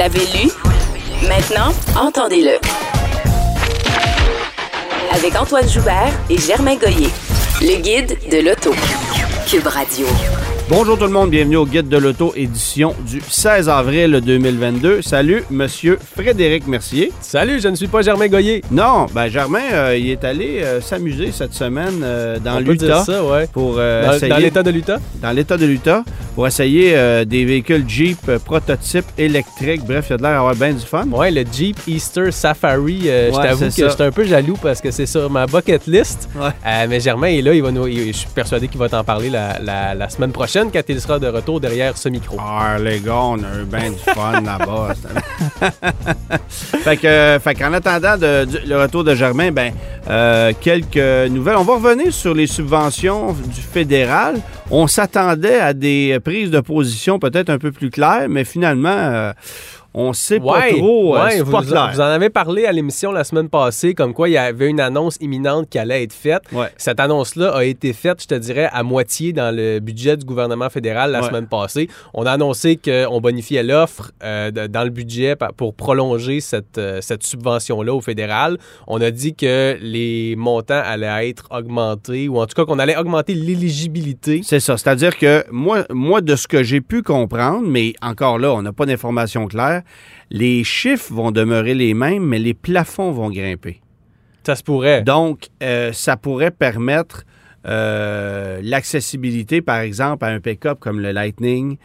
l'avez lu? Maintenant, entendez-le. Avec Antoine Joubert et Germain Goyer. Le guide de l'auto. Cube Radio. Bonjour tout le monde, bienvenue au Guide de l'auto, édition du 16 avril 2022. Salut, monsieur Frédéric Mercier. Salut, je ne suis pas Germain Goyer. Non, Germain, il est allé s'amuser cette semaine dans l'Utah. On peut dire ça, ouais. Pour, dans l'État de l'Utah? Dans l'État de l'Utah, pour essayer des véhicules Jeep prototypes électriques. Bref, il a de l'air d'avoir bien du fun. Ouais, le Jeep Easter Safari. Je t'avoue que j'étais un peu jaloux parce que c'est sur ma bucket list. Ouais. Mais Germain est là, je suis persuadé qu'il va t'en parler la semaine prochaine quand il sera de retour derrière ce micro. Ah, les gars, on a eu bien du fun là-bas. Fait qu'en attendant le retour de Germain, quelques nouvelles. On va revenir sur les subventions du fédéral. On s'attendait à des prises de position peut-être un peu plus claires, mais finalement... on sait pas trop, c'est pas clair. Vous en avez parlé à l'émission la semaine passée, comme quoi il y avait une annonce imminente qui allait être faite. Ouais. Cette annonce-là a été faite, je te dirais, à moitié dans le budget du gouvernement fédéral la semaine passée. On a annoncé qu'on bonifiait l'offre dans le budget pour prolonger cette subvention-là au fédéral. On a dit que les montants allaient être augmentés, ou en tout cas qu'on allait augmenter l'éligibilité. C'est ça, c'est-à-dire que moi, de ce que j'ai pu comprendre, mais encore là, on n'a pas d'informations claires, les chiffres vont demeurer les mêmes, mais les plafonds vont grimper. Ça se pourrait. Donc, ça pourrait permettre l'accessibilité, par exemple, à un pick-up comme le Lightning.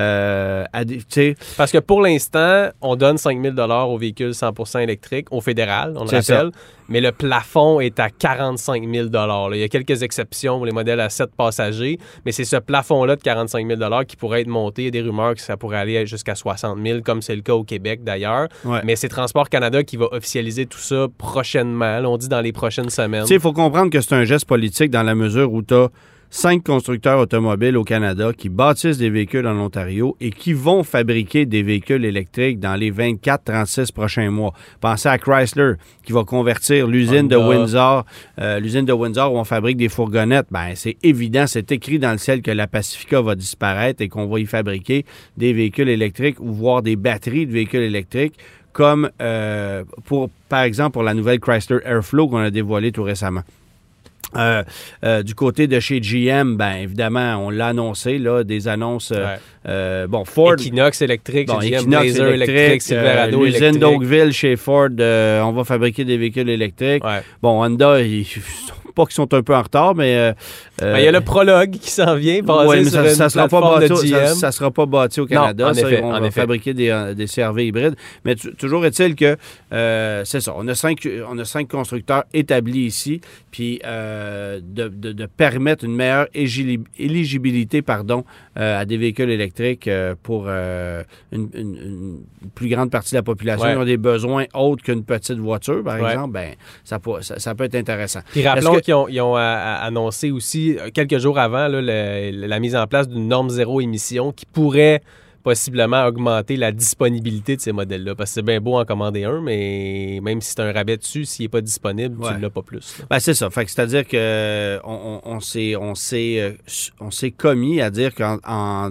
Ouais. Parce que pour l'instant, on donne 5 000 $ aux véhicules 100% électriques au fédéral, on le rappelle. Ça. Mais le plafond est à 45 000 $. Il y a quelques exceptions pour les modèles à 7 passagers, mais c'est ce plafond-là de 45 000 $ qui pourrait être monté. Il y a des rumeurs que ça pourrait aller jusqu'à 60 000 comme c'est le cas au Québec d'ailleurs. Ouais. Mais c'est Transport Canada qui va officialiser tout ça prochainement. Là, on dit dans les prochaines semaines. Il faut comprendre que c'est un geste politique dans la mesure où tu as 5 constructeurs automobiles au Canada qui bâtissent des véhicules en Ontario et qui vont fabriquer des véhicules électriques dans les 24-36 prochains mois. Pensez à Chrysler qui va convertir l'usine de Windsor où on fabrique des fourgonnettes. C'est évident, c'est écrit dans le ciel que la Pacifica va disparaître et qu'on va y fabriquer des véhicules électriques ou voire des batteries de véhicules électriques comme par exemple pour la nouvelle Chrysler Airflow qu'on a dévoilée tout récemment. Du côté de chez GM, évidemment, on l'a annoncé, là, des annonces. Ford. Equinox électrique, GM Blazer électrique, Silverado électrique. L'usine d'Oakville chez Ford, on va fabriquer des véhicules électriques. Ouais. Honda, pas qu'ils sont un peu en retard, mais... il y a le Prologue qui s'en vient, basé sur une plateforme de GM. Ça ne sera pas bâti au Canada. Non, on va fabriquer des CR-V hybrides. Mais toujours est-il que, c'est ça, on a cinq constructeurs établis ici, puis de permettre une meilleure éligibilité à des véhicules électriques pour une plus grande partie de la population qui ont des besoins autres qu'une petite voiture, par exemple, ça peut être intéressant. Puis rappelons qu'ils ont annoncé aussi, quelques jours avant, là, la mise en place d'une norme zéro émission qui pourrait possiblement augmenter la disponibilité de ces modèles-là. Parce que c'est bien beau en commander un, mais même si c'est un rabais dessus, s'il n'est pas disponible, tu ne l'as pas plus. C'est ça. C'est-à-dire qu'on s'est commis à dire qu'en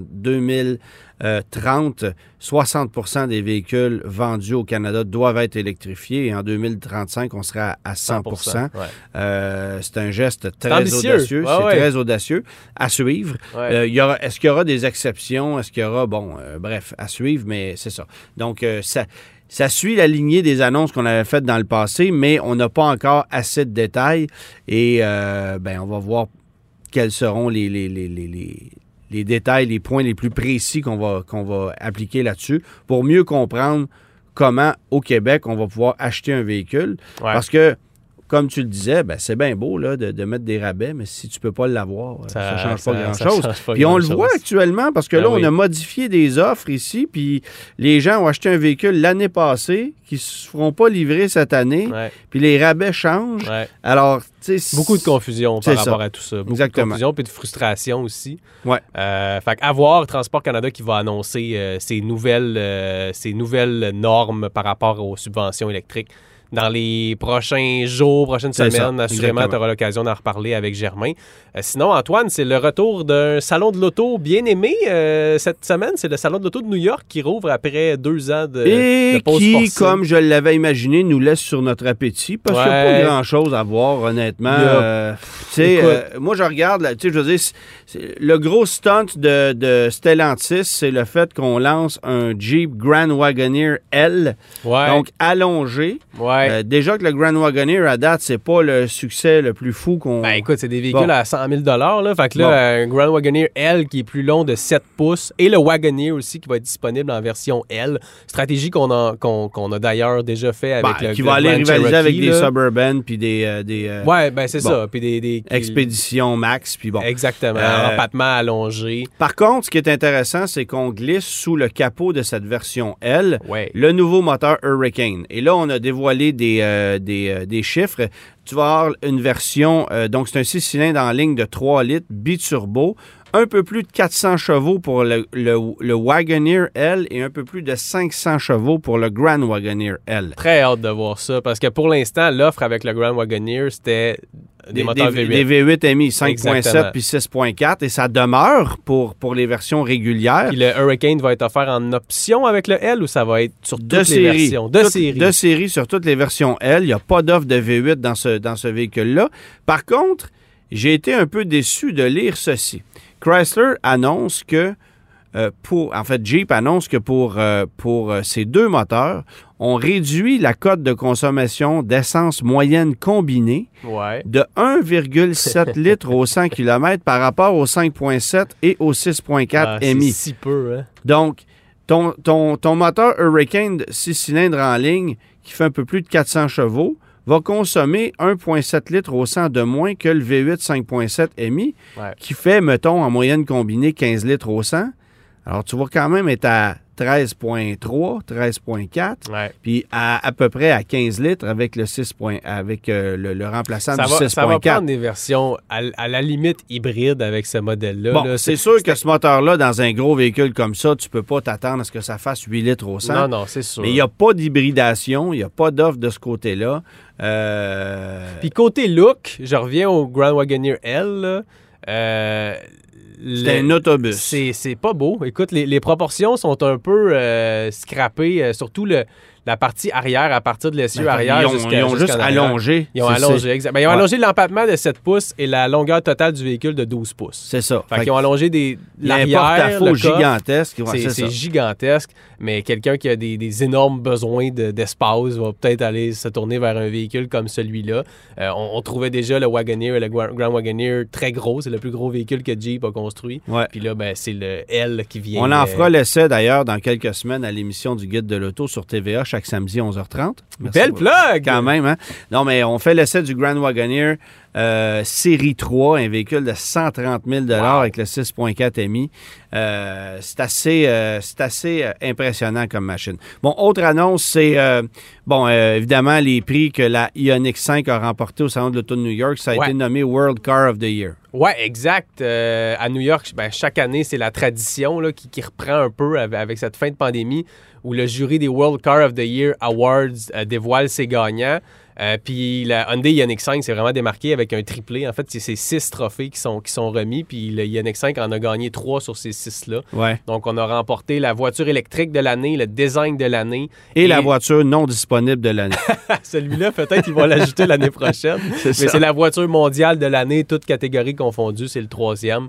2030, 60% des véhicules vendus au Canada doivent être électrifiés et en 2035, on sera à 100%. C'est un geste très audacieux. Très audacieux à suivre. Ouais. Est-ce qu'il y aura des exceptions? Est-ce qu'il y aura, à suivre, mais c'est ça. Donc, ça suit la lignée des annonces qu'on avait faites dans le passé, mais on n'a pas encore assez de détails et on va voir quels seront les détails, les points les plus précis qu'on va appliquer là-dessus pour mieux comprendre comment, au Québec, on va pouvoir acheter un véhicule. Ouais. Parce que, comme tu le disais, c'est bien beau là, de mettre des rabais, mais si tu ne peux pas l'avoir, ça ne change pas grand-chose. Puis on le voit actuellement parce que on a modifié des offres ici, puis les gens ont acheté un véhicule l'année passée qui ne se feront pas livrer cette année, puis les rabais changent. Ouais. Alors, beaucoup de confusion par rapport à tout ça. Beaucoup de confusion puis de frustration aussi. Ouais. Fait qu'à voir Transport Canada qui va annoncer ces nouvelles normes par rapport aux subventions électriques dans les prochains jours, prochaines semaines. Assurément, tu auras l'occasion d'en reparler avec Germain. Sinon, Antoine, c'est le retour d'un salon de l'auto bien aimé cette semaine. C'est le salon de l'auto de New York qui rouvre après 2 ans de pause qui, forcée. comme je l'avais imaginé, nous laisse sur notre appétit parce qu'il n'y a pas grand-chose à voir, honnêtement. Moi, je regarde, je veux dire, le gros stunt de Stellantis, c'est le fait qu'on lance un Jeep Grand Wagoneer L, donc allongé. Déjà que le Grand Wagoneer, à date, c'est pas le succès le plus fou qu'on... Écoute, c'est des véhicules à 100 000 là. Fait que là, un Grand Wagoneer L qui est plus long de 7 pouces et le Wagoneer aussi qui va être disponible en version L. Stratégie qu'on a d'ailleurs déjà fait avec le qui va aller rivaliser Cherokee, avec des Suburban puis des c'est ça. Puis des Expédition Max, puis bon. Exactement. Empattement allongé. Par contre, ce qui est intéressant, c'est qu'on glisse sous le capot de cette version L le nouveau moteur Hurricane. Et là, on a dévoilé des chiffres. Tu vas avoir une version, donc c'est un 6 cylindres en ligne de 3 litres, biturbo, un peu plus de 400 chevaux pour le Wagoneer L et un peu plus de 500 chevaux pour le Grand Wagoneer L. Très hâte de voir ça, parce que pour l'instant, l'offre avec le Grand Wagoneer, c'était des moteurs V8. Des V8 MI 5.7 puis 6.4, et ça demeure pour les versions régulières. Puis le Hurricane va être offert en option avec le L ou ça va être sur toutes les versions? De série sur toutes les versions L. Il n'y a pas d'offre de V8 dans ce véhicule-là. Par contre, j'ai été un peu déçu de lire ceci. Chrysler annonce que Jeep annonce que pour ces 2 moteurs, on réduit la cote de consommation d'essence moyenne combinée de 1,7 litres au 100 km par rapport au 5,7 et au 6,4 MI. C'est si peu, hein? Donc, ton moteur Hurricane 6 cylindres en ligne qui fait un peu plus de 400 chevaux va consommer 1,7 litres au 100 de moins que le V8 5,7 MI qui fait, mettons, en moyenne combinée 15 litres au 100. Alors, tu vas quand même être à 13,3, 13,4, puis à peu près à 15 litres avec le 6. Avec le remplaçant du 6,4. Ça va prendre des versions à la limite hybrides avec ce modèle-là. Bon, c'est sûr que ce moteur-là, dans un gros véhicule comme ça, tu peux pas t'attendre à ce que ça fasse 8 litres au 100. Non, c'est sûr. Mais il n'y a pas d'hybridation, il n'y a pas d'offre de ce côté-là. Puis côté look, je reviens au Grand Wagoneer L, c'est un autobus. C'est pas beau. Écoute, les proportions sont un peu scrappées, surtout la partie arrière, à partir de l'essieu arrière. Ils ont juste allongé. Ils ont allongé, exactement. Ils ont allongé l'empattement de 7 pouces et la longueur totale du véhicule de 12 pouces. C'est ça. Fait qu'ils ont allongé l'arrière. C'est gigantesque. C'est gigantesque, mais quelqu'un qui a des énormes besoins d'espace va peut-être aller se tourner vers un véhicule comme celui-là. On trouvait déjà le Wagoneer, le Grand Wagoneer très gros. C'est le plus gros véhicule que Jeep a construit. Puis là, c'est le L qui vient. On en fera l'essai d'ailleurs dans quelques semaines à l'émission du Guide de l'Auto sur TVA chaque samedi 11h30. Merci. Belle plug! Quand même, hein? Non, mais on fait l'essai du Grand Wagoneer série 3, un véhicule de 130 000 avec le 6.4 MI. C'est assez impressionnant comme machine. Bon, autre annonce, c'est évidemment les prix que la Ioniq 5 a remporté au Salon de l'Auto de New York. Ça a été nommé World Car of the Year. Oui, exact. À New York, chaque année, c'est la tradition là, qui reprend un peu avec cette fin de pandémie où le jury des World Car of the Year Awards dévoile ses gagnants. Puis la Hyundai Ioniq 5 s'est vraiment démarqué avec un triplé. En fait, c'est 6 trophées qui sont remis. Puis le Ioniq 5 en a gagné 3 sur ces 6-là. Donc, on a remporté la voiture électrique de l'année, le design de l'année. Et la voiture non disponible de l'année. Celui-là, peut-être, ils vont l'ajouter l'année prochaine. Mais c'est la voiture mondiale de l'année, toutes catégories confondues. C'est le 3e.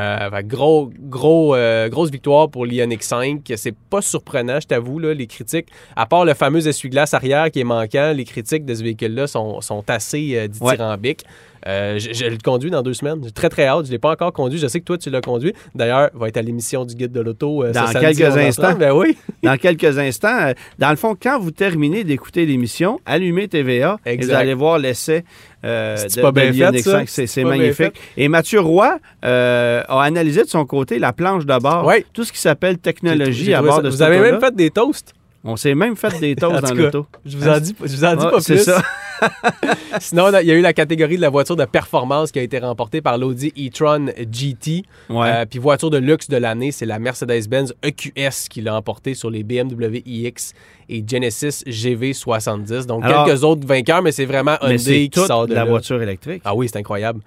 Grosse victoire pour l'Ioniq 5. C'est pas surprenant, je t'avoue, là, les critiques. À part le fameux essuie-glace arrière qui est manquant, les critiques de ce véhicule-là sont assez dithyrambiques. Je le conduis dans 2 semaines. J'ai très, très hâte. Je ne l'ai pas encore conduit. Je sais que toi, tu l'as conduit. D'ailleurs, il va être à l'émission du Guide de l'Auto dans quelques instants. Ben oui. Dans quelques instants. Dans le fond, quand vous terminez d'écouter l'émission, allumez TVA et vous allez voir l'essai de l'Ioniq 5. C'est magnifique. Et Mathieu Roy a analysé de son côté la planche de bord. Tout ce qui s'appelle technologie à bord de ce Vous avez même fait des toasts. On s'est même fait des toasts dans l'auto. Je vous en dis pas plus. C'est ça. Sinon, il y a eu la catégorie de la voiture de performance qui a été remportée par l'Audi e-tron GT. Puis voiture de luxe de l'année, c'est la Mercedes-Benz EQS qui l'a emportée sur les BMW iX et Genesis GV70. Donc, quelques autres vainqueurs, mais c'est vraiment Hyundai qui sort de la voiture électrique. Ah oui, c'est incroyable.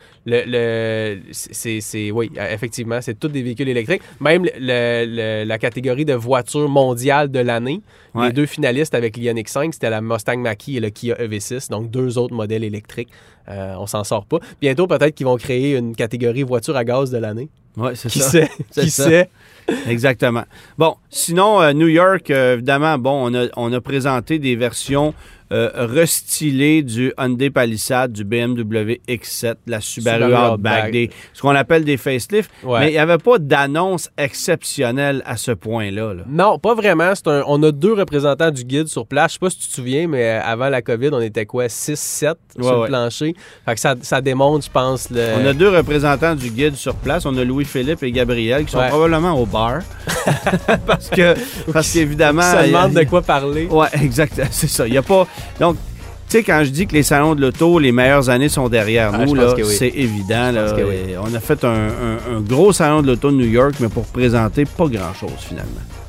Oui, effectivement, c'est tous des véhicules électriques. Même la catégorie de voiture mondiale de l'année, les deux finalistes avec l'Ioniq 5, c'était la Mustang Mach-E et le Kia EV6, donc 2 autres modèles électriques. On s'en sort pas. Bientôt, peut-être qu'ils vont créer une catégorie voiture à gaz de l'année. Oui, c'est ça. Qui sait? Exactement. Bon, sinon, New York, évidemment, on a présenté des versions restylées du Hyundai Palisade, du BMW X7, la Subaru Outback, ce qu'on appelle des facelifts. Ouais. Mais il n'y avait pas d'annonce exceptionnelle à ce point-là. Là. Non, pas vraiment. On a 2 représentants du guide sur place. Je ne sais pas si tu te souviens, mais avant la COVID, on était 6-7 sur le plancher. Fait que ça démontre, je pense... On a 2 représentants du guide sur place. On a Louis-Philippe et Gabriel qui sont probablement au bar. parce qu'évidemment... Ça demande de quoi parler. Oui, exactement. C'est ça. Il n'y a pas... Donc, tu sais, quand je dis que les salons de l'auto, les meilleures années sont derrière nous, là, c'est évident. Là, on a fait un gros salon de l'auto de New York, mais pour présenter pas grand-chose, finalement.